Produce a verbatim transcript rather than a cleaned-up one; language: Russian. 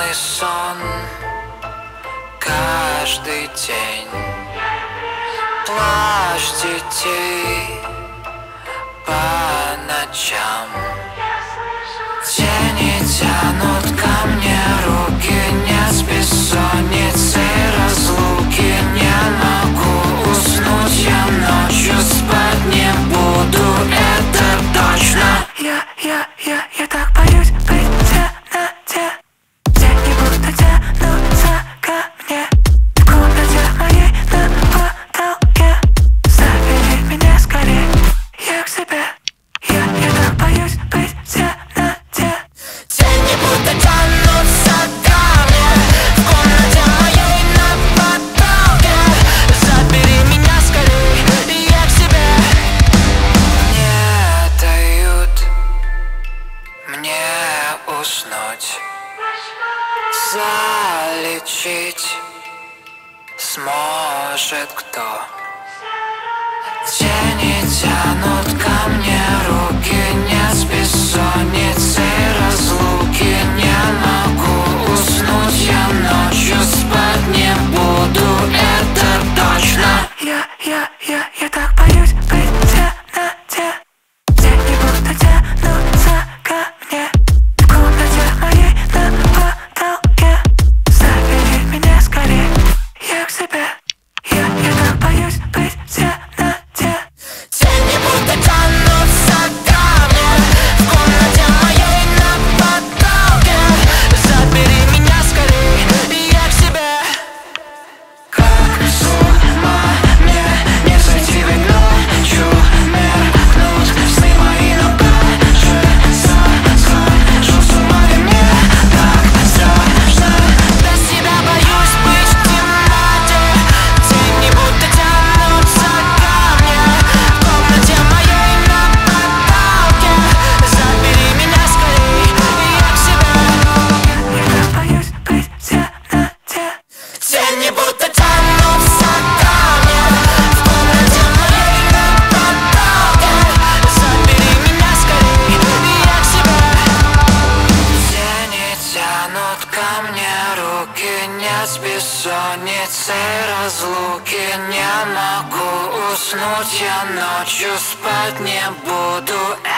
бессонный сон каждый день. Плачь детей по ночам. Тени тянут ко мне руки, нет с бессонницей разлуки. Не могу уснуть, я ночью спать не буду, это точно. Я, я, я, я так боюсь быть в темноте. Тени будто тянутся ко мне. В комнате моей на потолке. Забери меня скорее, я к себе. Я, я так боюсь быть в темноте. Тени будто тянутся ко мне. В комнате моей на потолке. Забери меня скорее, я к себе. Не дают мне уснуть. Залечить сможет кто? Тени тянут ко мне руки, нет с бессонницей разлуки. Не могу уснуть, я ночью спать не буду, это точно. Я, я, я, я так боюсь быть в темноте. Тени будто тянутся ко мне. В комнате моей на потолке. Забери меня скорее, я к себе. Я, я так боюсь быть в темноте. Тени будто тянутся ко мне. В комнате моей на потолке. Забери меня скорее, я к себе. Как с ума мне не сойти, ведь ночью меркнут сны мои, но как же схожу с ума, и мне так страшно. Без тебя боюсь быть в темноте. Тени будто тянутся ко мне. В комнате моей на потолке. Забери меня скорее, я к себе. Я так боюсь быть в темноте. Тени будто тянутся ко мне. В комнате моей на потолке. Забери меня скорее, я к себе. Тени тянут ко мне руки, нет с бессонницей разлуки. Не могу уснуть, я ночью спать не буду.